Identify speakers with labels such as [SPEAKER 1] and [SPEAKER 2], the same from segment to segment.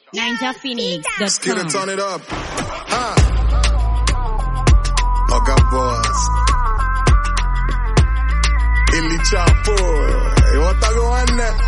[SPEAKER 1] NinjaPhoenix.com.
[SPEAKER 2] Skidder, turn it up. Oga boss. Illy Chapo. What I go on there?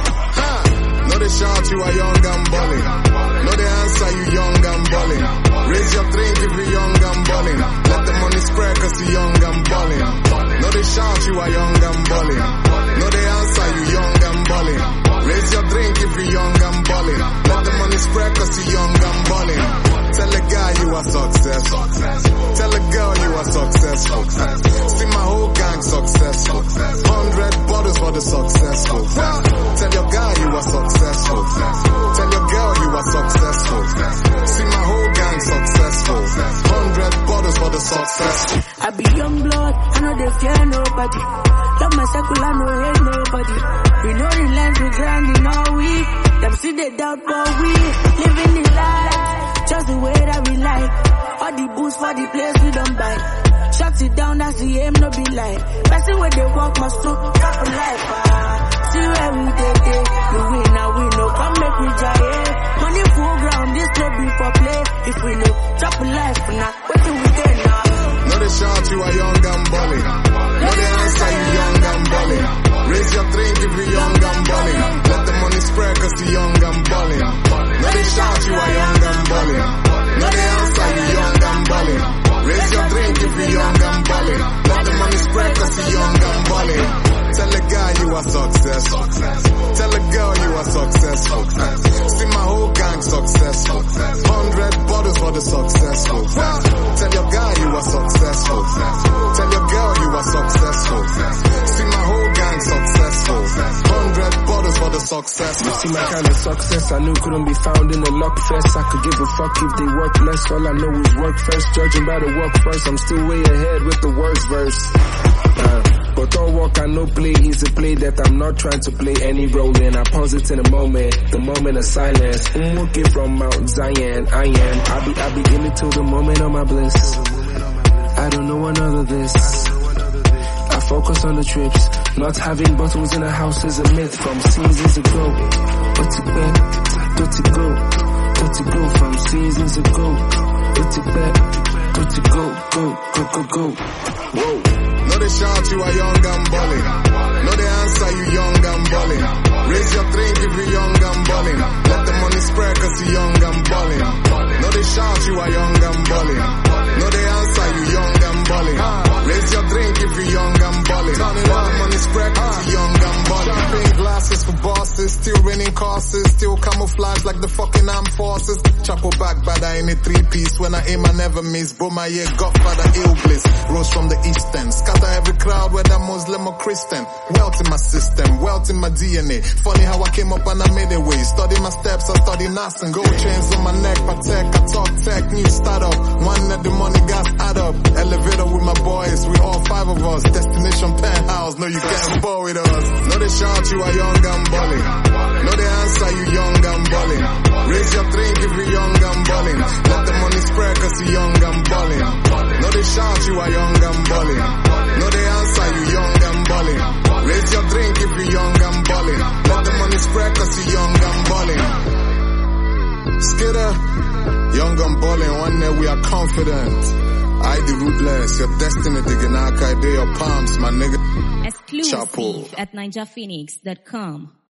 [SPEAKER 2] No they shout you are young and balling. No they answer you young and balling. Raise your drink if you young and balling. Let the money spread cause you young and balling. No they shout you are young and balling. No they answer you young and balling. Raise your drink if you young and balling. Let the money spread cause you young and balling. Tell a guy you are successful. Tell a girl you are successful. See my whole gang successful. 100 bottles for the successful. Tell your guy you are successful. Tell your girl you are successful. See my whole gang successful. 100 bottles for the successful.
[SPEAKER 3] I be young blood, I know they fear nobody. Love my circle, I know hate nobody. We know the lines we grinding all week. Them see they doubt but we living the life just the way that we like. All the booze for the place we don't buy. Shut it down, that's the aim, no be lie. Person where they walk must do top of life. See where we dey. We win now we know. Come make we giant. Money full ground, this no be for play. If we know, top of life now. What do we get now?
[SPEAKER 2] No they shout you are young and balling. No they answer you young and balling. Raise your drink if you young and balling. Let the money spread cause you young and balling. No they shout you are young and balling. No they answer you young and balling. Raise your drink if you young and balling. Let the money spread cause you young and balling. Tell a guy you are successful. Tell a girl you are successful. See my whole gang successful. 100 bottles for the successful. Tell your guy you are successful. Tell your girl you are successful. See my whole gang successful. 100 bottles for the successful.
[SPEAKER 4] See my kind of success I knew couldn't be found in the luck fest. I could give a fuck if they work less. All I know is work first. Judging by the work first, I'm still way ahead with the worst verse. But all work and no play is a play that I'm not trying to play any role in. I pause it in a moment, the moment of silence. I'm walking from Mount Zion, I be in it till the moment of my bliss. I don't know one other this. I focus on the trips. Not having bottles in a house is a myth from seasons ago. But to go from seasons ago. But to go. Whoa.
[SPEAKER 2] No they shout you are young and balling. No they answer you young and balling. Raise your drink if you young and balling. Let the money spread cause you young and balling. No they shout you are young and balling. No they answer you young and balling. Raise your drink if you young and balling. Let the money spread cause you young and balling. Champagne glasses for bosses. Still raining causes. Still camouflage like the fucking armed forces. Chapo back bada in a 3-piece. When I aim I never miss. Bro my yeah godfather ill bliss. Rose from the east end. Scatter every crowd whether Muslim or Christian. Wealth in my system. Wealth in my DNA. Funny how I came up and I made a way. Study my steps. I study nothing. Gold chains on my neck. Patek. I talk tech. New startup. One that the money got add up. Elevator with my boys. We all 5 of us. Destination penthouse. No you can't bore with us. No they shout you are young and balling. No they answer you young and balling. Raise your drink if you young and balling. Let the money spread cause you young and balling. No they shout you are young and balling. No they answer you young and balling. Raise your drink if you young and balling. Let the money spread cause you young and balling. Skidder, young and balling. One day we are confident. I the ruthless, your destiny digging out, I do your palms, my nigga.
[SPEAKER 1] Exclusive
[SPEAKER 2] Chapo.
[SPEAKER 1] at NinjaPhoenix.com.